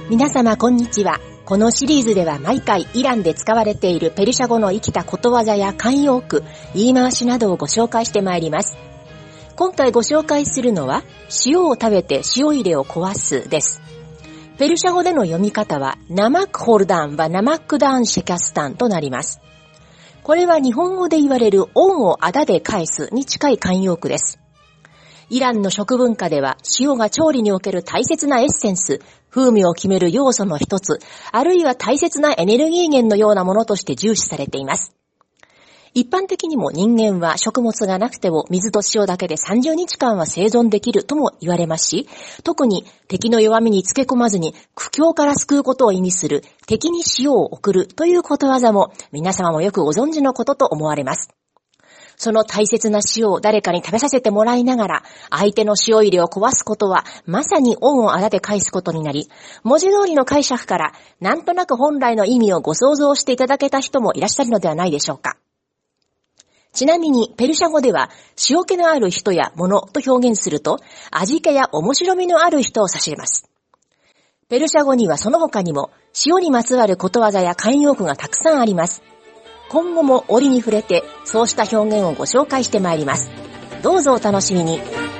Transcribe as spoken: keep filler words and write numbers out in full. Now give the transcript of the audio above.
皆様こんにちは。このシリーズでは毎回イランで使われているペルシャ語の生きたことわざや慣用句、言い回しなどをご紹介してまいります。今回ご紹介するのは、塩を食べて塩入れを壊すです。ペルシャ語での読み方は、ナマックホルダンはナマックダンシェキャスタンとなります。これは日本語で言われる恩をあだで返すに近い慣用句です。イランの食文化では塩が調理における大切なエッセンス、風味を決める要素の一つ、あるいは大切なエネルギー源のようなものとして重視されています。一般的にも人間は食物がなくても水と塩だけでさんじゅうにちかんは生存できるとも言われますし、特に敵の弱みにつけ込まずに苦境から救うことを意味する敵に塩を送るということわざも皆様もよくご存知のことと思われます。その大切な塩を誰かに食べさせてもらいながら、相手の塩入れを壊すことは、まさに恩をあだで返すことになり、文字通りの解釈から、なんとなく本来の意味をご想像していただけた人もいらっしゃるのではないでしょうか。ちなみに、ペルシャ語では、塩気のある人や物と表現すると、味気や面白みのある人を指します。ペルシャ語にはその他にも、塩にまつわることわざや慣用句がたくさんあります。今後も折に触れて、そうした表現をご紹介してまいります。どうぞお楽しみに。